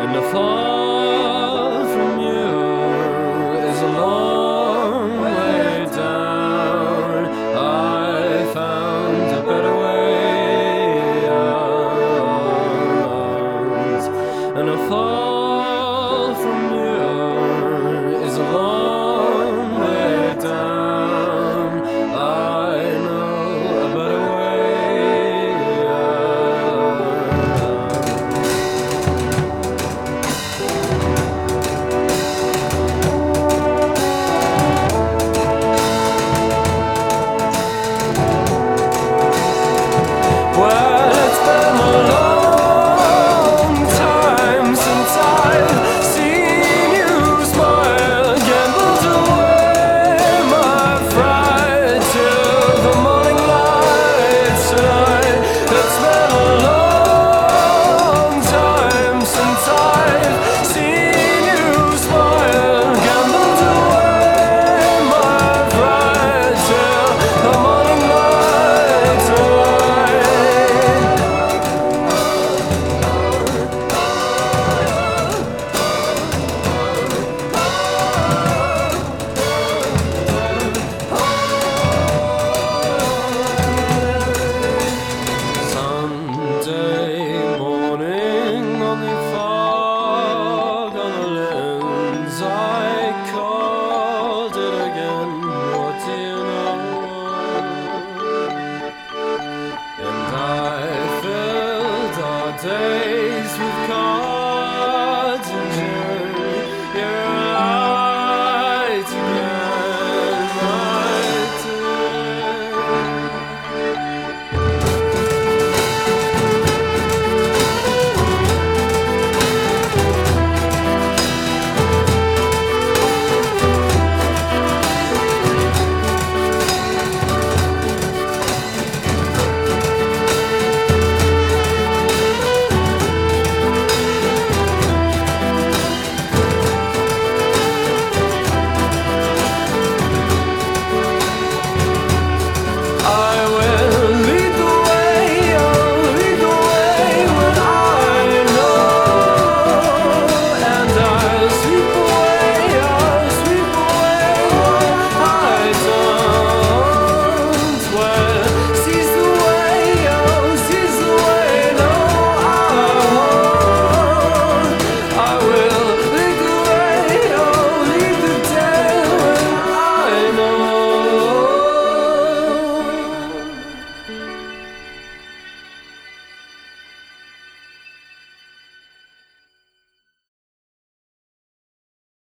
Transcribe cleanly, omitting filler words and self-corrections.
And the fall from you is a long way down. I found a better way out. And a fall from you is a long way down. I know a better way out. Well, it's been a long time since I've seen you smile. Gambled away my fright till the morning light tonight. It's been a long time since I've seen you smile. Gambled away my fright till the morning light tonight. Sunday morning, only